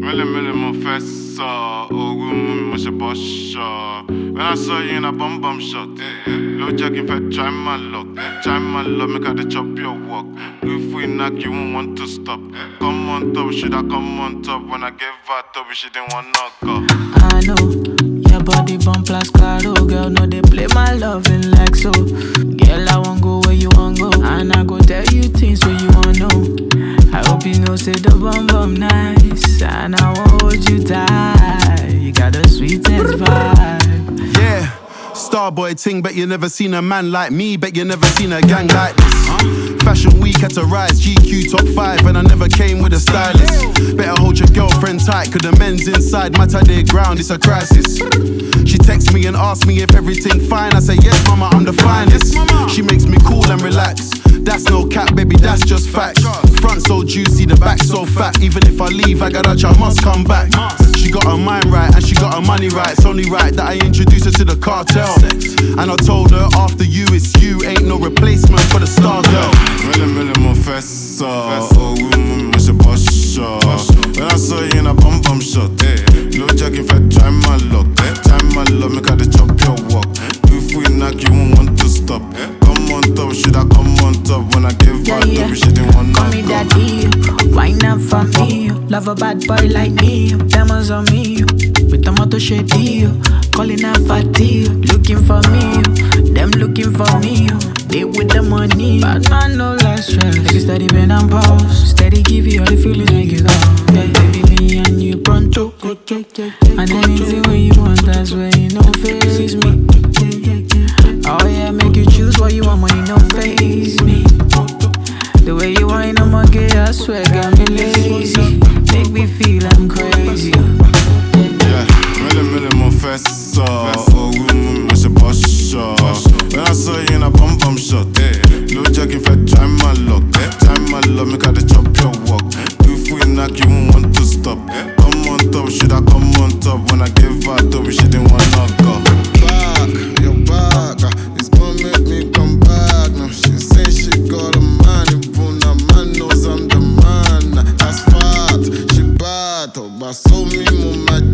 Millie mon fessa, oh room, much a boss. When I saw you in a bum shot, low jogging fat, try my luck, make her the chop your walk. If we knock, you won't want to stop. Come on top, should I come on top? When I gave her top, she didn't want knock up. I know, your body bump plus claro, girl, no they play my loving like so. Girl, I won't go where you want go, and I go tell you things where you want know. I hope you know say the bum nice, and I won't hold you tight. You got the sweetest vibe. Yeah, Starboy ting, bet you never seen a man like me, bet you never seen a gang like this. Fashion week had to rise, GQ top 5, and I never came with a stylist. Better hold your girlfriend tight, cause the men's inside matter their ground, it's a crisis. She texts me and asks me if everything fine, I say yes mama, I'm the finest. She makes me cool and relax, that's no cap baby, that's just facts. Front so juicy, the back so fat, even if I leave I got a I must come back. She got her mind right and she got her money right, it's only right that I introduce her to the cartel. And I told her after you it's you, ain't no replacement for the star girl. Millie mon fessa, oh room, much a boss. When I saw you in a bum shot, low jogging fat, try my luck, make her the chop your walk. If we knock, you won't want to stop. Come on top, should I come on top? When I give her top, she didn't want call me daddy, wine up for me. Love a bad boy like me, diamonds on me. With the motor shady, calling her fatty. Looking for me, them looking for me. They with the money, but man no less stress. Take it steady, bend and pause. Steady give you all the feelings, make you go. Yeah, baby, me and you pronto. And anything when you want, that's where you know face me. Oh yeah, make you choose what you want, money no face me. The way you whine, I'ma get, I swear, got me lazy. Make me feel I'm crazy. Yeah, Millie mon fessa, oh room, much a boss. When I saw you in a bum shot, low jogging fat, try my luck, make her the chop your walk. If we knock, you won't want to stop. Come on top, should I come on top? When I gave her top, she didn't want knock up. Back, you're back, it's gonna make me come back. Now she say she got a man, even a man knows I'm the man. That's fat, she bad, but so me mama